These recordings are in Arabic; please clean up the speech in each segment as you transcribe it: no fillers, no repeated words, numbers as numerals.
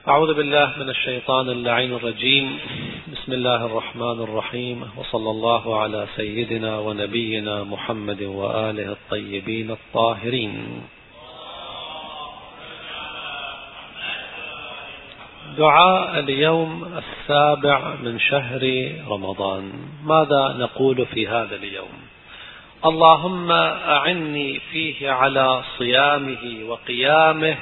أعوذ بالله من الشيطان اللعين الرجيم. بسم الله الرحمن الرحيم، وصلى الله على سيدنا ونبينا محمد وآله الطيبين الطاهرين. دعاء اليوم 7 من شهر رمضان. ماذا نقول في هذا اليوم؟ اللهم أعني فيه على صيامه وقيامه،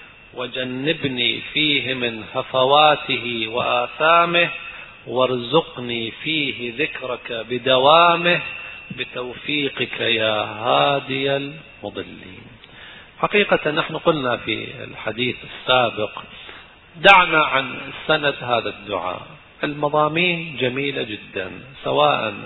وجنبني فيه من هفواته وآثامه، وارزقني فيه ذكرك بدوامه، بتوفيقك يا هادي المضلين. حقيقة نحن قلنا في الحديث السابق دعنا عن سند هذا الدعاء. المضامين جميلة جدا، سواء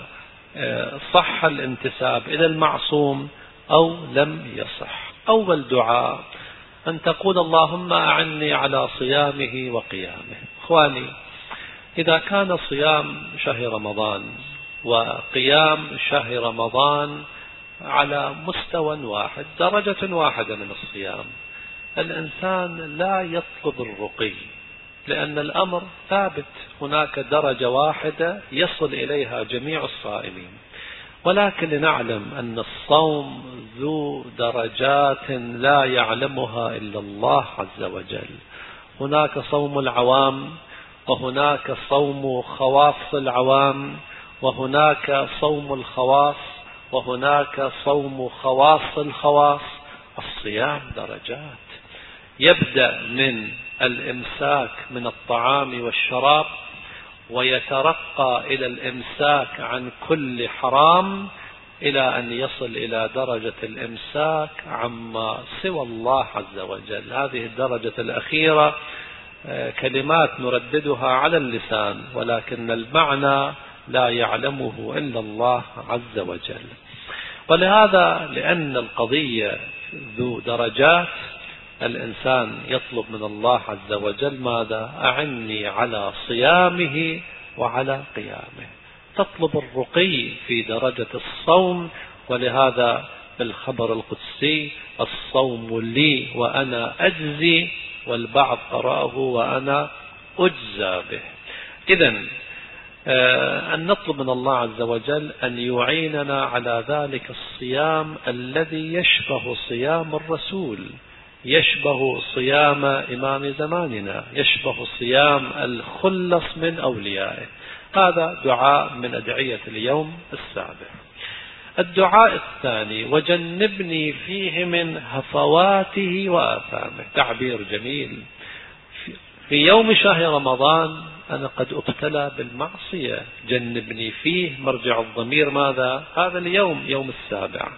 صح الانتساب إلى المعصوم أو لم يصح. أول دعاء أن تقول اللهم أعني على صيامه وقيامه. إخواني، إذا كان صيام شهر رمضان وقيام شهر رمضان على مستوى واحد، درجة واحدة من الصيام، الإنسان لا يطلب الرقي، لأن الأمر ثابت، هناك درجة واحدة يصل إليها جميع الصائمين. ولكن لنعلم أن الصوم ذو درجات لا يعلمها إلا الله عز وجل. هناك صوم العوام، وهناك صوم خواص العوام، وهناك صوم الخواص، وهناك صوم خواص الخواص. الصيام درجات، يبدأ من الإمساك من الطعام والشراب، ويترقى إلى الإمساك عن كل حرام، إلى أن يصل إلى درجة الإمساك عما سوى الله عز وجل. هذه الدرجة الأخيرة كلمات نرددها على اللسان، ولكن المعنى لا يعلمه إلا الله عز وجل. ولهذا لأن القضية ذو درجات، الإنسان يطلب من الله عز وجل ماذا؟ أعني على صيامه وعلى قيامه. تطلب الرقي في درجة الصوم، ولهذا بالخبر القدسي الصوم لي وأنا أجزي، والبعض قرأه وأنا أجزى به. إذن أن نطلب من الله عز وجل أن يعيننا على ذلك الصيام الذي يشبه صيام الرسول، يشبه صيام إمام زماننا، يشبه صيام الخلص من أوليائه. هذا دعاء من أدعية اليوم 7. الدعاء الثاني: وجنبني فيه من هفواته وآثامه. تعبير جميل. في يوم شهر رمضان أنا قد أبتلى بالمعصية، جنبني فيه، مرجع الضمير ماذا؟ هذا اليوم، يوم 7.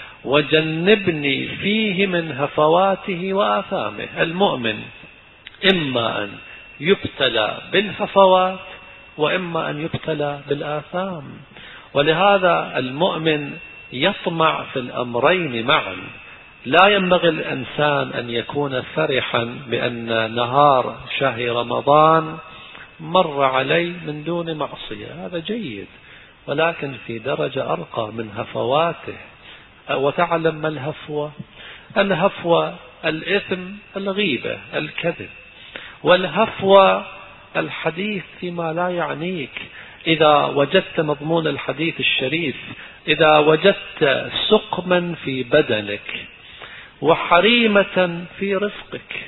وجنبني فيه من هفواته وآثامه. المؤمن إما أن يبتلى بالهفوات، وإما أن يبتلى بالآثام. ولهذا المؤمن يطمع في الأمرين معا. لا ينبغي الإنسان أن يكون فرحا بأن نهار شهر رمضان مر علي من دون معصية، هذا جيد، ولكن في درجة أرقى من هفواته. وتعلم ما الهفوة؟ الهفوة الإثم، الغيبة، الكذب. والهفوة الحديث فيما لا يعنيك. إذا وجدت مضمون الحديث الشريف، إذا وجدت سقما في بدنك، وحريمة في رزقك،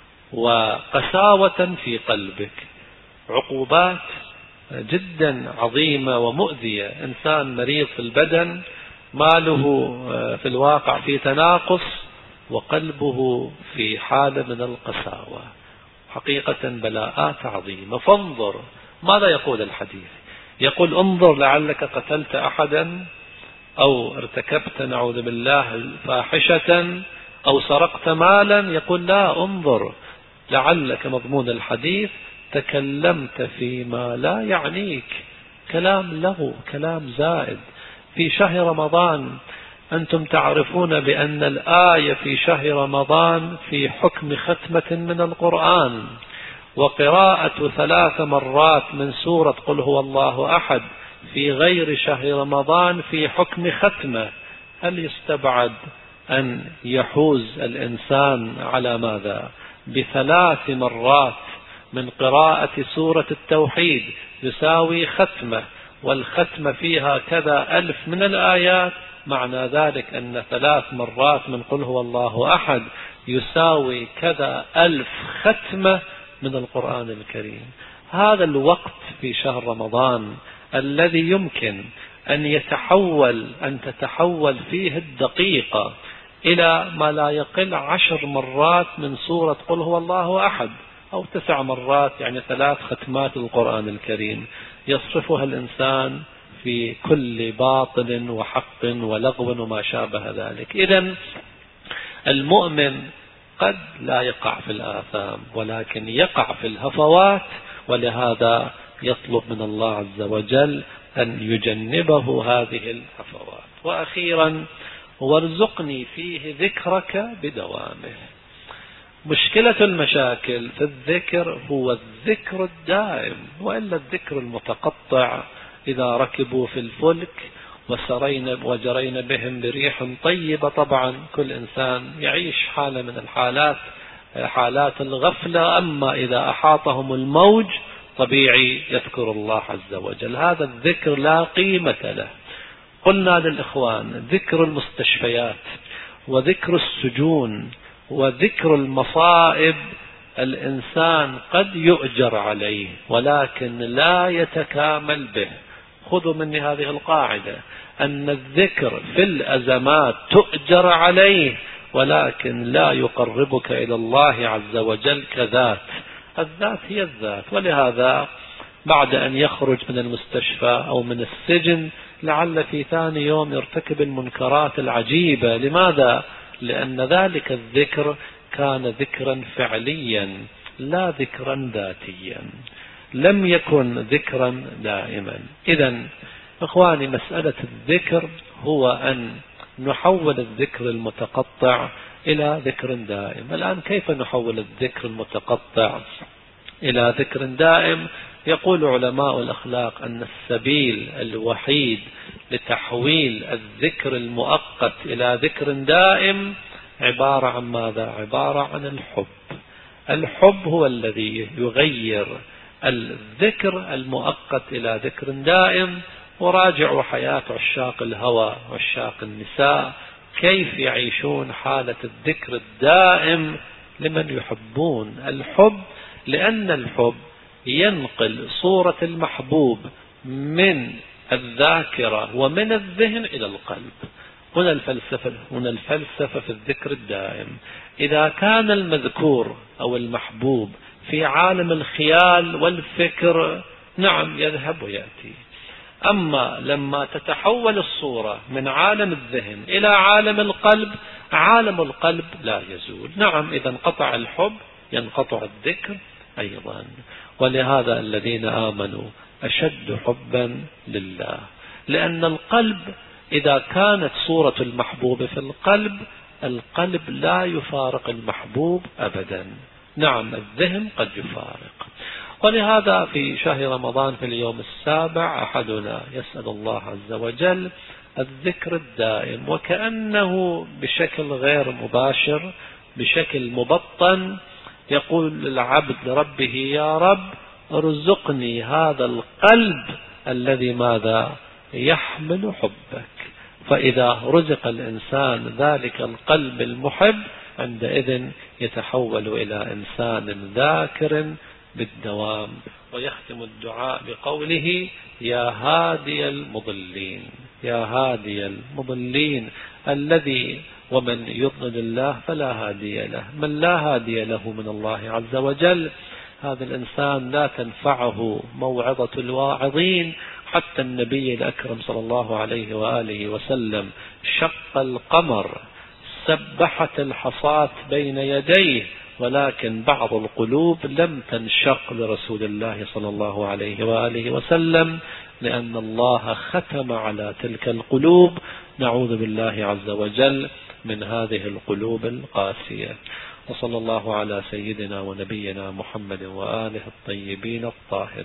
وقساوة في قلبك، عقوبات جدا عظيمة ومؤذية. إنسان مريض في البدن، ماله في الواقع في تناقص، وقلبه في حالة من القساوة. حقيقة بلاءات عظيمة. فانظر ماذا يقول الحديث. يقول: انظر لعلك قتلت أحدا، أو ارتكبت نعوذ بالله فاحشة، أو سرقت مالا. يقول: لا، انظر لعلك مضمون الحديث تكلمت فيما لا يعنيك، كلام له، كلام زائد في شهر رمضان. أنتم تعرفون بأن الآية في شهر رمضان في حكم ختمة من القرآن، وقراءة 3 مرات من سورة قل هو الله أحد في غير شهر رمضان في حكم ختمة. هل يستبعد أن يحوز الإنسان على ماذا؟ ب3 مرات من قراءة سورة التوحيد يساوي ختمة، والختمة فيها كذا 1000 من الآيات، معنى ذلك أن 3 مرات من قل هو الله أحد يساوي كذا 1000 ختمة من القرآن الكريم. هذا الوقت في شهر رمضان الذي يمكن أن تتحول فيه الدقيقة إلى ما لا يقل 10 مرات من سورة قل هو الله أحد، أو 9 مرات، يعني 3 ختمات القرآن الكريم يصرفها الإنسان في كل باطل وحق ولغو وما شابه ذلك. إذن المؤمن قد لا يقع في الآثام ولكن يقع في الهفوات، ولهذا يطلب من الله عز وجل أن يجنبه هذه الهفوات. وأخيرا وارزقني فيه ذكرك بدوامه. مشكلة المشاكل في الذكر هو الذكر الدائم، وإلا الذكر المتقطع إذا ركبوا في الفلك وجرين بهم بريح طيبة، طبعا كل إنسان يعيش حالة من حالات الغفلة، أما إذا أحاطهم الموج طبيعي يذكر الله عز وجل. هذا الذكر لا قيمة له. قلنا للإخوان ذكر المستشفيات وذكر السجون وذكر المصائب الإنسان قد يؤجر عليه ولكن لا يتكامل به. خذوا مني هذه القاعدة، أن الذكر في الأزمات تؤجر عليه ولكن لا يقربك إلى الله عز وجل كذات. الذات هي الذات. ولهذا بعد أن يخرج من المستشفى أو من السجن لعل في ثاني يوم يرتكب المنكرات العجيبة. لماذا؟ لأن ذلك الذكر كان ذكرا فعليا لا ذكرا ذاتيا، لم يكن ذكرا دائما. إذن إخواني، مسألة الذكر هو أن نحول الذكر المتقطع إلى ذكر دائم. الآن كيف نحول الذكر المتقطع إلى ذكر دائم؟ يقول علماء الأخلاق أن السبيل الوحيد لتحويل الذكر المؤقت إلى ذكر دائم عبارة عن ماذا؟ عبارة عن الحب. الحب هو الذي يغير الذكر المؤقت إلى ذكر دائم. وراجعوا حياة عشاق الهوى وعشاق النساء كيف يعيشون حالة الذكر الدائم لمن يحبون. الحب، لأن الحب ينقل صورة المحبوب من الذاكرة ومن الذهن إلى القلب. هنا الفلسفة في الذكر الدائم. إذا كان المذكور أو المحبوب في عالم الخيال والفكر، نعم يذهب ويأتي. أما لما تتحول الصورة من عالم الذهن إلى عالم القلب، عالم القلب لا يزول. نعم إذا انقطع الحب ينقطع الذكر أيضا. ولهذا الذين آمنوا أشد حبا لله، لأن القلب إذا كانت صورة المحبوب في القلب لا يفارق المحبوب أبدا. نعم الذهن قد يفارق. ولهذا في شهر رمضان في اليوم 7 أحدنا يسأل الله عز وجل الذكر الدائم، وكأنه بشكل غير مباشر، بشكل مبطن، يقول العبد لربه: يا رب ارزقني هذا القلب الذي ماذا؟ يحمل حبك. فإذا رزق الإنسان ذلك القلب المحب عندئذ يتحول إلى إنسان ذاكر بالدوام. ويختم الدعاء بقوله: يا هادي المضلين، يا هادي المضلين، الذي ومن يضلل الله فلا هادي له. من لا هادي له من الله عز وجل هذا الإنسان لا تنفعه موعظة الواعظين. حتى النبي الأكرم صلى الله عليه وآله وسلم شق القمر، سبحت الحصاة بين يديه، ولكن بعض القلوب لم تنشق لرسول الله صلى الله عليه وآله وسلم، لأن الله ختم على تلك القلوب. نعوذ بالله عز وجل من هذه القلوب القاسية. وصلى الله على سيدنا ونبينا محمد وآله الطيبين الطاهرين.